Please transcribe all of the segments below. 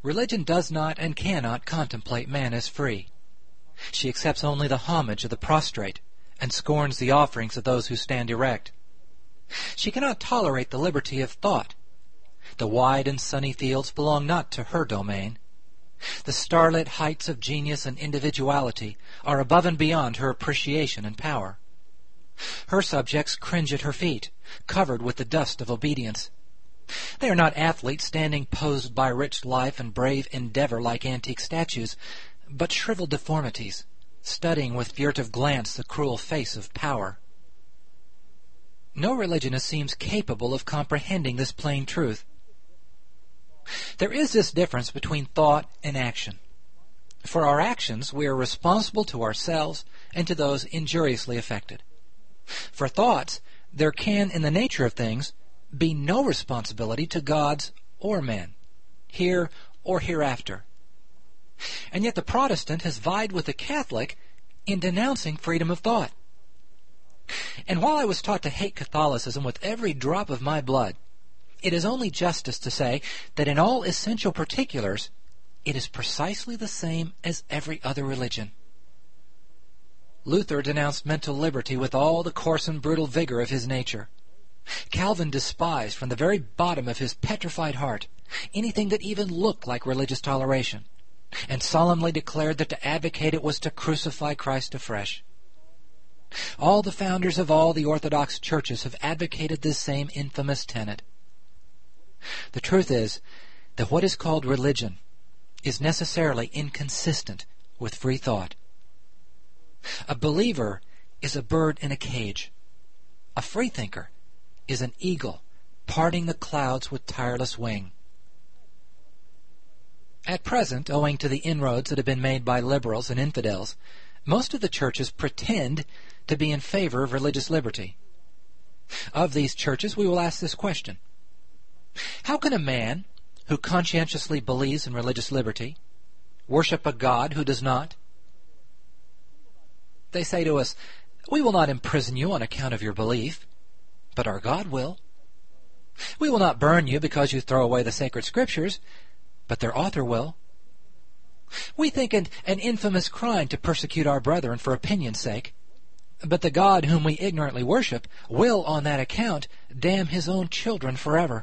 Religion does not and cannot contemplate man as free. She accepts only the homage of the prostrate, and scorns the offerings of those who stand erect. She cannot tolerate the liberty of thought. The wide and sunny fields belong not to her domain. The starlit heights of genius and individuality are above and beyond her appreciation and power. Her subjects cringe at her feet, covered with the dust of obedience. They are not athletes standing posed by rich life and brave endeavor like antique statues, but shriveled deformities, studying with furtive glance the cruel face of power. No religionist seems capable of comprehending this plain truth. There is this difference between thought and action. For our actions, we are responsible to ourselves and to those injuriously affected. For thoughts, there can, in the nature of things, be no responsibility to gods or men, here or hereafter. And yet the Protestant has vied with the Catholic in denouncing freedom of thought. And while I was taught to hate Catholicism with every drop of my blood, it is only justice to say that in all essential particulars, it is precisely the same as every other religion. Luther denounced mental liberty with all the coarse and brutal vigor of his nature. Calvin despised from the very bottom of his petrified heart anything that even looked like religious toleration, and solemnly declared that to advocate it was to crucify Christ afresh. All the founders of all the Orthodox churches have advocated this same infamous tenet. The truth is that what is called religion is necessarily inconsistent with free thought. A believer is a bird in a cage. A freethinker is an eagle parting the clouds with tireless wing. At present, owing to the inroads that have been made by liberals and infidels, most of the churches pretend to be in favor of religious liberty. Of these churches, we will ask this question: how can a man who conscientiously believes in religious liberty worship a God who does not? They say to us, "We will not imprison you on account of your belief, but our God will. We will not burn you because you throw away the sacred scriptures, but their author will. We think it an infamous crime to persecute our brethren for opinion's sake, but the God whom we ignorantly worship will on that account damn his own children forever."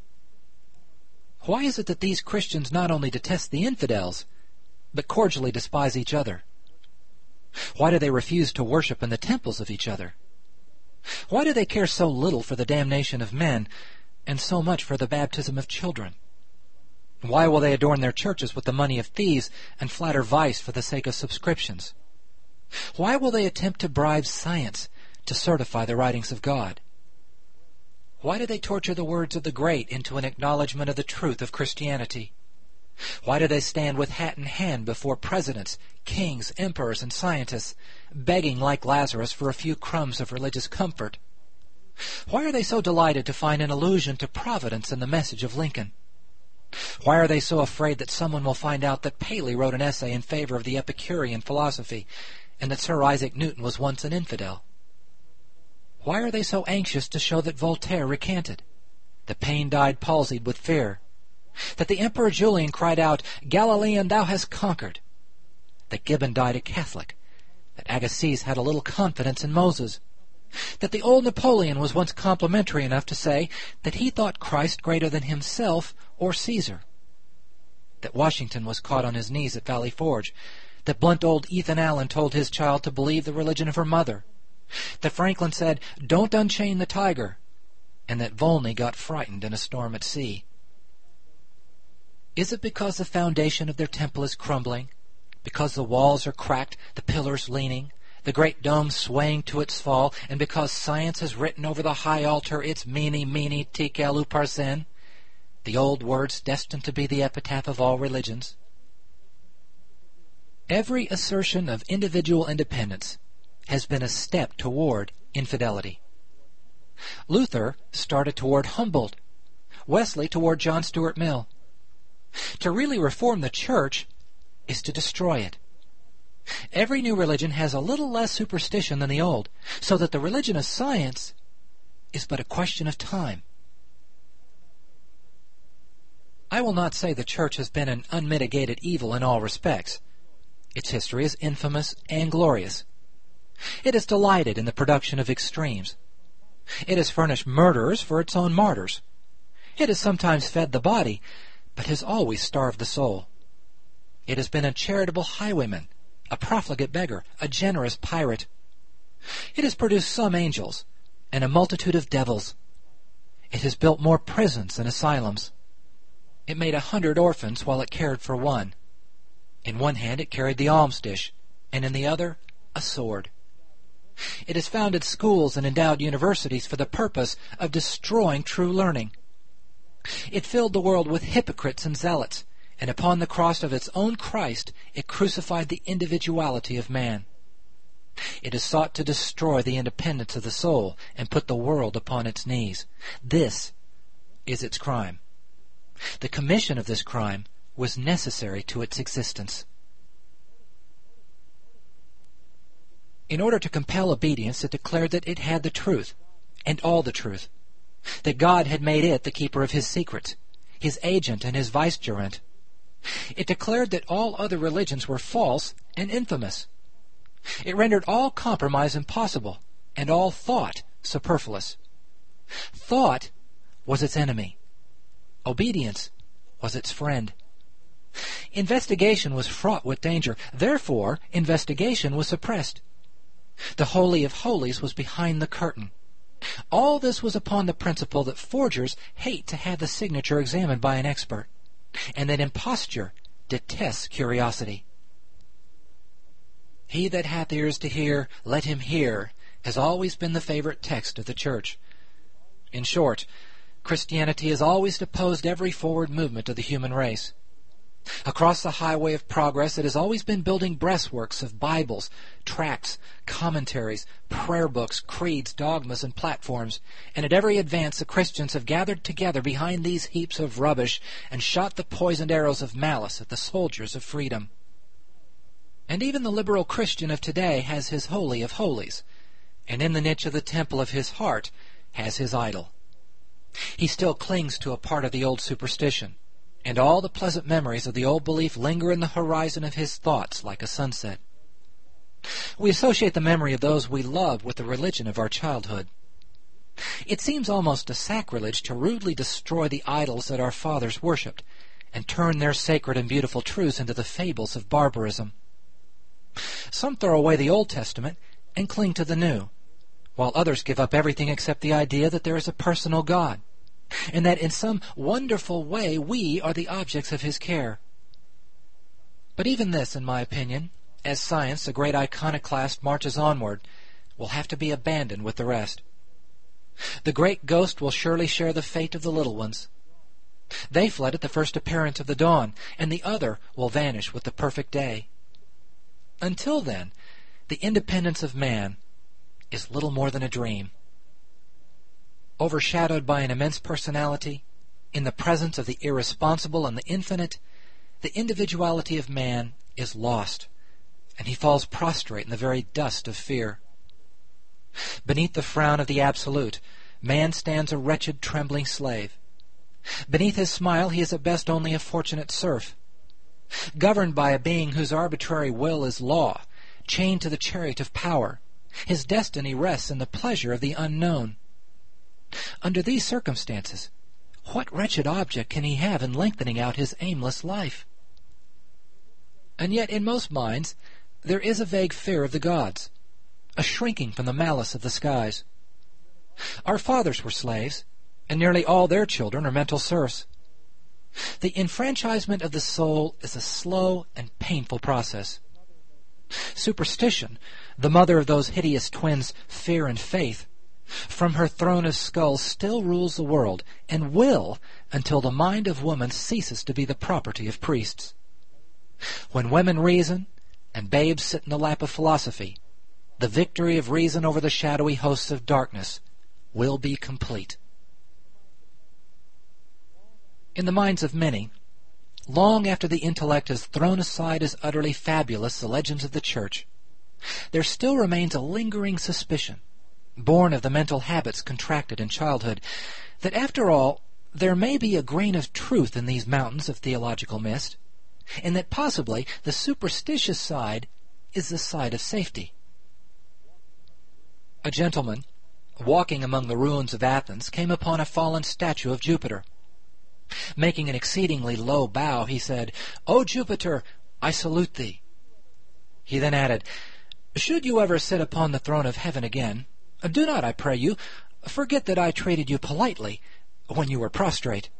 Why is it that these Christians not only detest the infidels, but cordially despise each other? Why do they refuse to worship in the temples of each other? Why do they care so little for the damnation of men, and so much for the baptism of children? Why will they adorn their churches with the money of thieves and flatter vice for the sake of subscriptions? Why will they attempt to bribe science to certify the writings of God? Why do they torture the words of the great into an acknowledgment of the truth of Christianity? Why do they stand with hat in hand before presidents, kings, emperors, and scientists, begging like Lazarus for a few crumbs of religious comfort? Why are they so delighted to find an allusion to Providence in the message of Lincoln? Why are they so afraid that someone will find out that Paley wrote an essay in favor of the Epicurean philosophy, and that Sir Isaac Newton was once an infidel? Why are they so anxious to show that Voltaire recanted, that Paine died palsied with fear, that the Emperor Julian cried out, "Galilean, thou hast conquered," that Gibbon died a Catholic, that Agassiz had a little confidence in Moses, that the old Napoleon was once complimentary enough to say that he thought Christ greater than himself or Caesar, that Washington was caught on his knees at Valley Forge, that blunt old Ethan Allen told his child to believe the religion of her mother, that Franklin said, "Don't unchain the tiger," and that Volney got frightened in a storm at sea? Is it because the foundation of their temple is crumbling, because the walls are cracked, the pillars leaning, the great dome swaying to its fall, and because science has written over the high altar its "Mene, mene, tekel upharsin," the old words destined to be the epitaph of all religions? Every assertion of individual independence has been a step toward infidelity. Luther started toward Humboldt, Wesley toward John Stuart Mill. To really reform the church is to destroy it. Every new religion has a little less superstition than the old, so that the religion of science is but a question of time. I will not say the church has been an unmitigated evil in all respects. Its history is infamous and glorious. It has delighted in the production of extremes. It has furnished murderers for its own martyrs. It has sometimes fed the body, but has always starved the soul. It has been a charitable highwayman, a profligate beggar, a generous pirate. It has produced some angels and a multitude of devils. It has built more prisons and asylums. It made 100 orphans while it cared for one. In one hand it carried the alms dish, and in the other a sword. It has founded schools and endowed universities for the purpose of destroying true learning. It filled the world with hypocrites and zealots, and upon the cross of its own Christ it crucified the individuality of man. It has sought to destroy the independence of the soul and put the world upon its knees. This is its crime. The commission of this crime was necessary to its existence. In order to compel obedience, it declared that it had the truth, and all the truth, that God had made it the keeper of his secrets, his agent and his vicegerent. It declared that all other religions were false and infamous. It rendered all compromise impossible, and all thought superfluous. Thought was its enemy. Obedience was its friend. Investigation was fraught with danger. Therefore, investigation was suppressed. The Holy of Holies was behind the curtain. All this was upon the principle that forgers hate to have the signature examined by an expert, and that imposture detests curiosity. "He that hath ears to hear, let him hear," has always been the favorite text of the Church. In short, Christianity has always opposed every forward movement of the human race. Across the highway of progress, it has always been building breastworks of Bibles, tracts, commentaries, prayer books, creeds, dogmas, and platforms, and at every advance the Christians have gathered together behind these heaps of rubbish and shot the poisoned arrows of malice at the soldiers of freedom. And even the liberal Christian of today has his Holy of Holies, and in the niche of the temple of his heart has his idol. He still clings to a part of the old superstition, and all the pleasant memories of the old belief linger in the horizon of his thoughts like a sunset. We associate the memory of those we love with the religion of our childhood. It seems almost a sacrilege to rudely destroy the idols that our fathers worshipped, and turn their sacred and beautiful truths into the fables of barbarism. Some throw away the Old Testament and cling to the New, while others give up everything except the idea that there is a personal God, and that in some wonderful way we are the objects of his care. But even this, in my opinion, as science, the great iconoclast, marches onward, will have to be abandoned with the rest. The great ghost will surely share the fate of the little ones. They fled at the first appearance of the dawn, and the other will vanish with the perfect day. Until then, the independence of man is little more than a dream. Overshadowed by an immense personality, in the presence of the irresponsible and the infinite, the individuality of man is lost, and he falls prostrate in the very dust of fear. Beneath the frown of the Absolute, man stands a wretched, trembling slave. Beneath his smile he is at best only a fortunate serf. Governed by a being whose arbitrary will is law, chained to the chariot of power, his destiny rests in the pleasure of the unknown. Under these circumstances, what wretched object can he have in lengthening out his aimless life? And yet in most minds there is a vague fear of the gods, a shrinking from the malice of the skies. Our fathers were slaves, and nearly all their children are mental serfs. The enfranchisement of the soul is a slow and painful process. Superstition, the mother of those hideous twins, fear and faith, from her throne of skulls still rules the world, and will until the mind of woman ceases to be the property of priests. When women reason, and babes sit in the lap of philosophy, the victory of reason over the shadowy hosts of darkness will be complete. In the minds of many, long after the intellect has thrown aside as utterly fabulous the legends of the Church, there still remains a lingering suspicion, born of the mental habits contracted in childhood, that after all there may be a grain of truth in these mountains of theological mist, and that possibly the superstitious side is the side of safety. A gentleman, walking among the ruins of Athens, came upon a fallen statue of Jupiter. Making an exceedingly low bow, he said, "O Jupiter, I salute thee." He then added, "Should you ever sit upon the throne of heaven again, do not, I pray you, forget that I treated you politely when you were prostrate."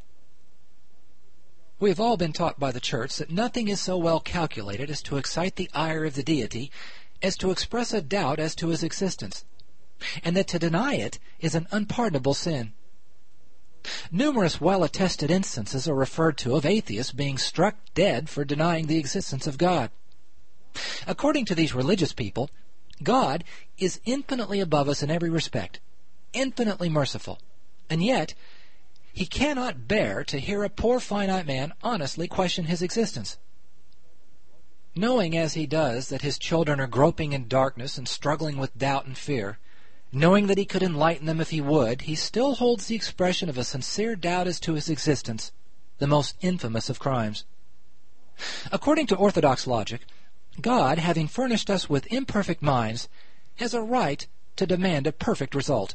We have all been taught by the Church that nothing is so well calculated as to excite the ire of the deity as to express a doubt as to his existence, and that to deny it is an unpardonable sin. Numerous well-attested instances are referred to of atheists being struck dead for denying the existence of God. According to these religious people, God is infinitely above us in every respect, infinitely merciful, and yet He cannot bear to hear a poor finite man honestly question His existence. Knowing as He does that His children are groping in darkness and struggling with doubt and fear, knowing that He could enlighten them if He would, He still holds the expression of a sincere doubt as to His existence the most infamous of crimes. According to orthodox logic, God, having furnished us with imperfect minds, has a right to demand a perfect result.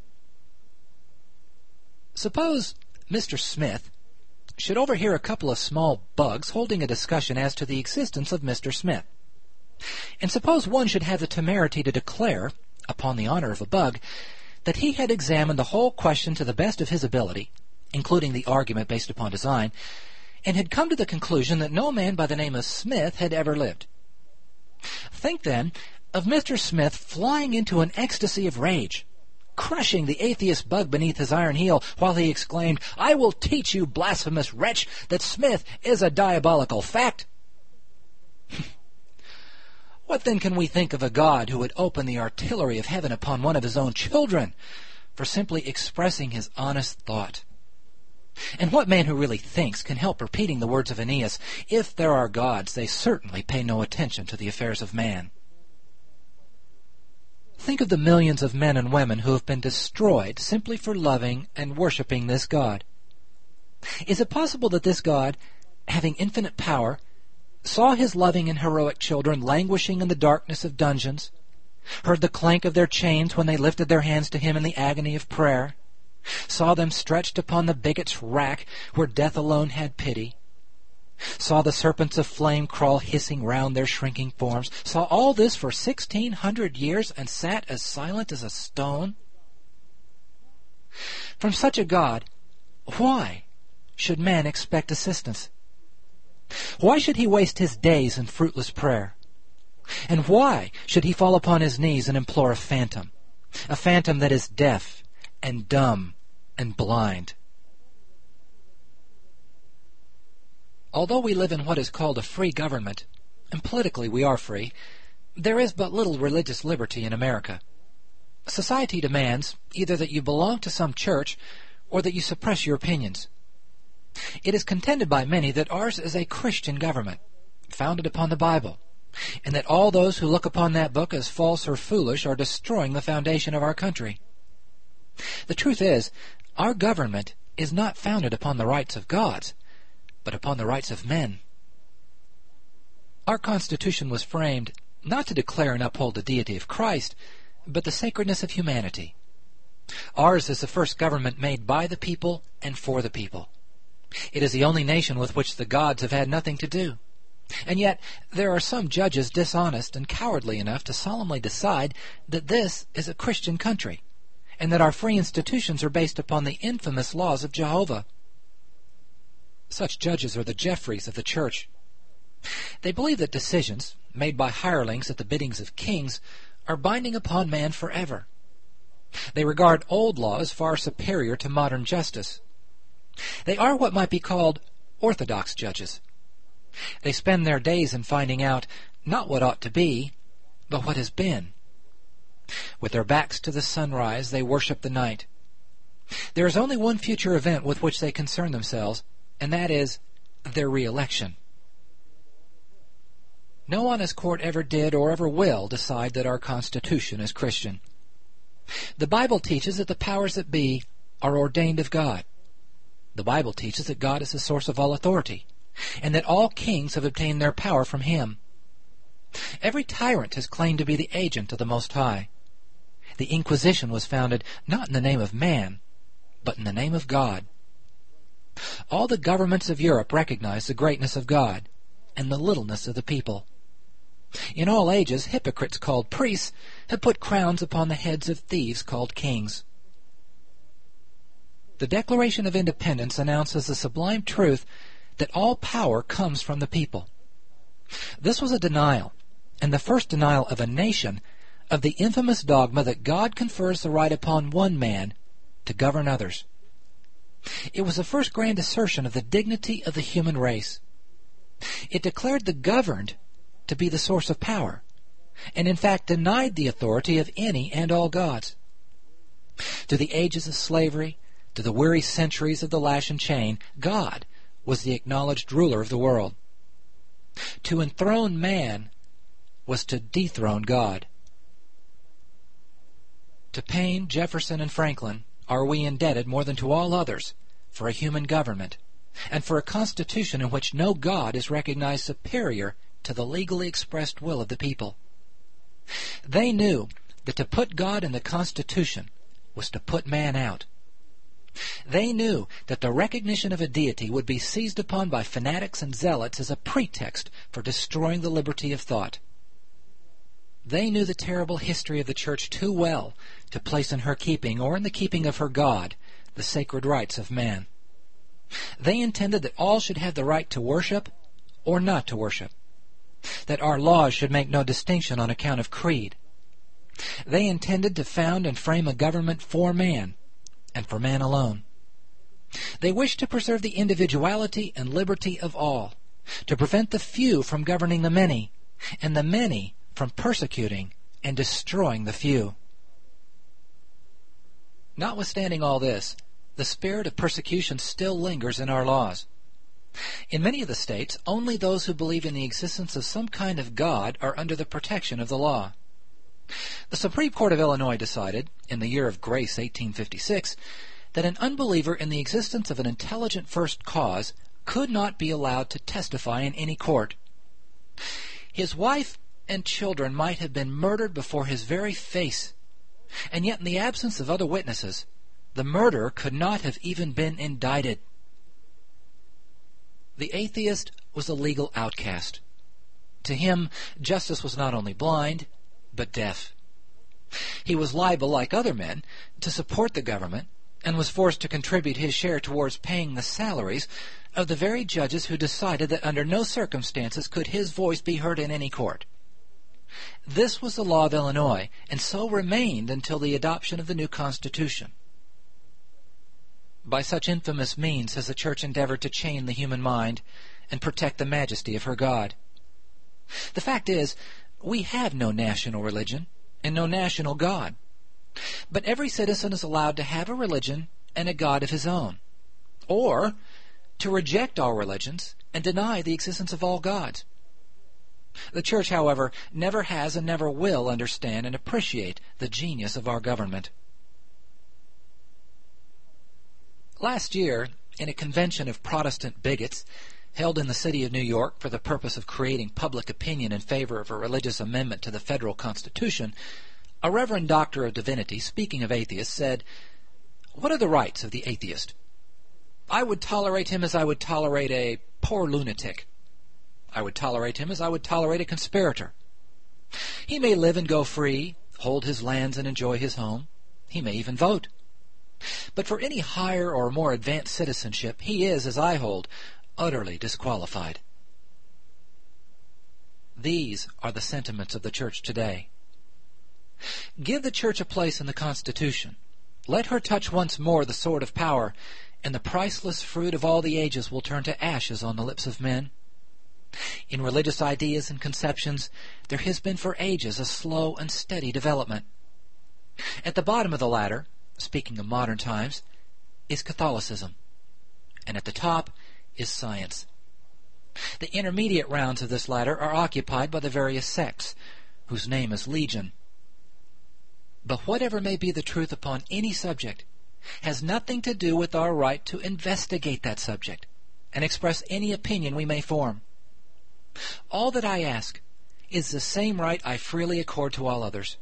Suppose Mr. Smith should overhear a couple of small bugs holding a discussion as to the existence of Mr. Smith. And suppose one should have the temerity to declare, upon the honor of a bug, that he had examined the whole question to the best of his ability, including the argument based upon design, and had come to the conclusion that no man by the name of Smith had ever lived. Think, then, of Mr. Smith flying into an ecstasy of rage, crushing the atheist bug beneath his iron heel, while he exclaimed, "I will teach you, blasphemous wretch, that Smith is a diabolical fact." What then can we think of a God who would open the artillery of heaven upon one of His own children for simply expressing his honest thought? And what man who really thinks can help repeating the words of Aeneas, "If there are gods, they certainly pay no attention to the affairs of man"? Think of the millions of men and women who have been destroyed simply for loving and worshiping this God. Is it possible that this God, having infinite power, saw His loving and heroic children languishing in the darkness of dungeons, heard the clank of their chains when they lifted their hands to Him in the agony of prayer, saw them stretched upon the bigot's rack where death alone had pity, saw the serpents of flame crawl hissing round their shrinking forms, saw all this for 1,600 years and sat as silent as a stone? From such a God, why should man expect assistance? Why should he waste his days in fruitless prayer? And why should he fall upon his knees and implore a phantom that is deaf and dumb and blind? Although we live in what is called a free government, and politically we are free, there is but little religious liberty in America. Society demands either that you belong to some church or that you suppress your opinions. It is contended by many that ours is a Christian government, founded upon the Bible, and that all those who look upon that book as false or foolish are destroying the foundation of our country. The truth is, our government is not founded upon the rights of gods, but upon the rights of men. Our Constitution was framed not to declare and uphold the deity of Christ, but the sacredness of humanity. Ours is the first government made by the people and for the people. It is the only nation with which the gods have had nothing to do. And yet there are some judges dishonest and cowardly enough to solemnly decide that this is a Christian country, and that our free institutions are based upon the infamous laws of Jehovah. Such judges are the Jeffreys of the church. They believe that decisions, made by hirelings at the biddings of kings, are binding upon man forever. They regard old law as far superior to modern justice. They are what might be called orthodox judges. They spend their days in finding out not what ought to be, but what has been. With their backs to the sunrise, they worship the night. There is only one future event with which they concern themselves, and that is their re-election. No honest court ever did or ever will decide that our Constitution is Christian. The Bible teaches that the powers that be are ordained of God, The Bible teaches that God is the source of all authority, and that all kings have obtained their power from Him. Every tyrant has claimed to be the agent of the Most High. The Inquisition was founded not in the name of man, but in the name of God. All the governments of Europe recognize the greatness of God and the littleness of the people. In all ages, hypocrites called priests have put crowns upon the heads of thieves called kings. The Declaration of Independence announces the sublime truth that all power comes from the people. This was a denial, and the first denial of a nation, of the infamous dogma that God confers the right upon one man to govern others. It was the first grand assertion of the dignity of the human race. It declared the governed to be the source of power, and in fact denied the authority of any and all gods. Through the ages of slavery, to the weary centuries of the lash and chain, God was the acknowledged ruler of the world. To enthrone man was to dethrone God. To Paine, Jefferson, and Franklin are we indebted more than to all others for a human government, and for a constitution in which no God is recognized superior to the legally expressed will of the people. They knew that to put God in the Constitution was to put man out. They knew that the recognition of a deity would be seized upon by fanatics and zealots as a pretext for destroying the liberty of thought. They knew the terrible history of the Church too well to place in her keeping, or in the keeping of her God, the sacred rights of man. They intended that all should have the right to worship or not to worship, that our laws should make no distinction on account of creed. They intended to found and frame a government for man, and for man alone. They wished to preserve the individuality and liberty of all, to prevent the few from governing the many, and the many from persecuting and destroying the few. Notwithstanding all this, the spirit of persecution still lingers in our laws. In many of the states, only those who believe in the existence of some kind of God are under the protection of the law. The Supreme Court of Illinois decided, in the year of grace 1856, that an unbeliever in the existence of an intelligent first cause could not be allowed to testify in any court. His wife and children might have been murdered before his very face, and yet in the absence of other witnesses, the murderer could not have even been indicted. The atheist was a legal outcast. To him, justice was not only blind, but deaf. He was liable, like other men, to support the government, and was forced to contribute his share towards paying the salaries of the very judges who decided that under no circumstances could his voice be heard in any court. This was the law of Illinois, and so remained until the adoption of the new Constitution. By such infamous means has the Church endeavored to chain the human mind and protect the majesty of her God. The fact is, we have no national religion and no national God. But every citizen is allowed to have a religion and a God of his own, or to reject all religions and deny the existence of all gods. The Church, however, never has and never will understand and appreciate the genius of our government. Last year, in a convention of Protestant bigots held in the city of New York for the purpose of creating public opinion in favor of a religious amendment to the federal Constitution, a Reverend Doctor of Divinity, speaking of atheists, said, "What are the rights of the atheist? I would tolerate him as I would tolerate a poor lunatic. I would tolerate him as I would tolerate a conspirator. He may live and go free, hold his lands and enjoy his home. He may even vote. But for any higher or more advanced citizenship, he is, as I hold, utterly disqualified." These are the sentiments of the Church today. Give the Church a place in the Constitution. Let her touch once more the sword of power, and the priceless fruit of all the ages will turn to ashes on the lips of men. In religious ideas and conceptions, there has been for ages a slow and steady development. At the bottom of the ladder, speaking of modern times, is Catholicism, and at the top is science. The intermediate rounds of this ladder are occupied by the various sects, whose name is legion. But whatever may be the truth upon any subject, has nothing to do with our right to investigate that subject and express any opinion we may form. All that I ask is the same right I freely accord to all others.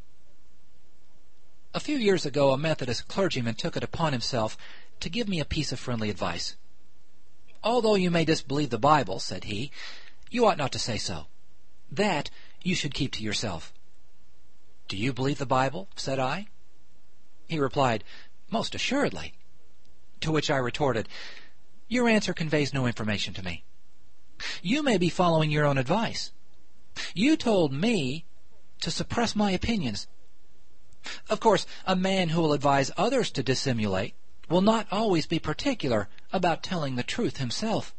A few years ago, a Methodist clergyman took it upon himself to give me a piece of friendly advice. "Although you may disbelieve the Bible," said he, "you ought not to say so. That you should keep to yourself." "Do you believe the Bible?" said I. He replied, "Most assuredly." To which I retorted, "Your answer conveys no information to me. You may be following your own advice. You told me to suppress my opinions. Of course, a man who will advise others to dissimulate will not always be particular about telling the truth himself."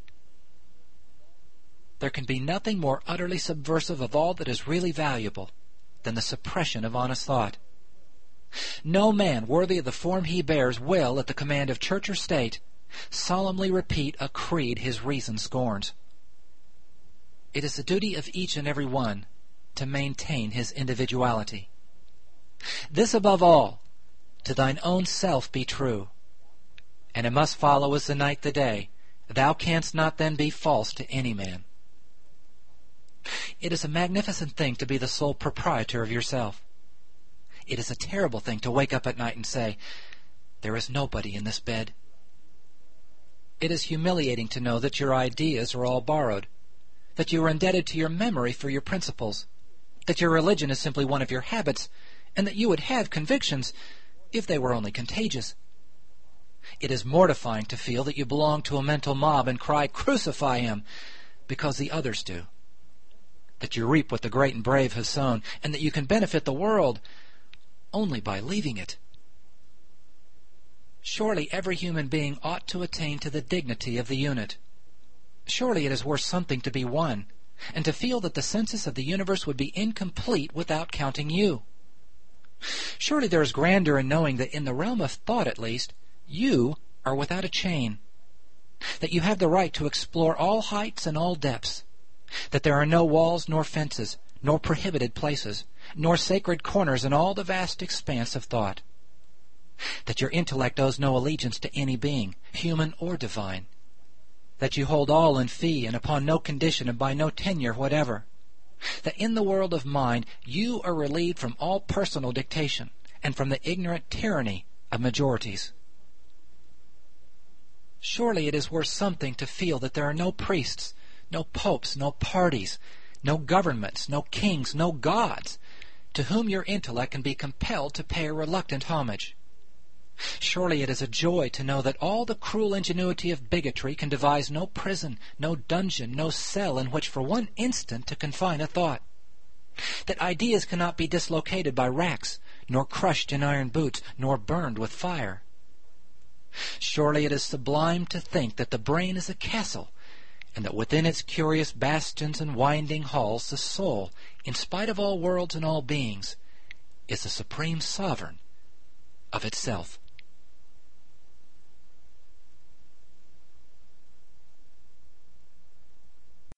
There can be nothing more utterly subversive of all that is really valuable than the suppression of honest thought. No man worthy of the form he bears will, at the command of church or state, solemnly repeat a creed his reason scorns. It is the duty of each and every one to maintain his individuality. This above all, to thine own self be true, and it must follow as the night the day, thou canst not then be false to any man. It is a magnificent thing to be the sole proprietor of yourself. It is a terrible thing to wake up at night and say, "There is nobody in this bed." It is humiliating to know that your ideas are all borrowed, that you are indebted to your memory for your principles, that your religion is simply one of your habits, and that you would have convictions if they were only contagious. It is mortifying to feel that you belong to a mental mob and cry, "Crucify him," because the others do, that you reap what the great and brave have sown, and that you can benefit the world only by leaving it. Surely every human being ought to attain to the dignity of the unit. Surely it is worth something to be one, and to feel that the census of the universe would be incomplete without counting you. Surely there is grandeur in knowing that in the realm of thought, at least, you are without a chain, that you have the right to explore all heights and all depths, that there are no walls nor fences, nor prohibited places, nor sacred corners in all the vast expanse of thought, that your intellect owes no allegiance to any being, human or divine, that you hold all in fee and upon no condition and by no tenure whatever, that in the world of mind you are relieved from all personal dictation and from the ignorant tyranny of majorities. Surely it is worth something to feel that there are no priests, no popes, no parties, no governments, no kings, no gods, to whom your intellect can be compelled to pay a reluctant homage. Surely it is a joy to know that all the cruel ingenuity of bigotry can devise no prison, no dungeon, no cell in which for one instant to confine a thought, that ideas cannot be dislocated by racks, nor crushed in iron boots, nor burned with fire. Surely it is sublime to think that the brain is a castle, and that within its curious bastions and winding halls the soul, in spite of all worlds and all beings, is the supreme sovereign of itself.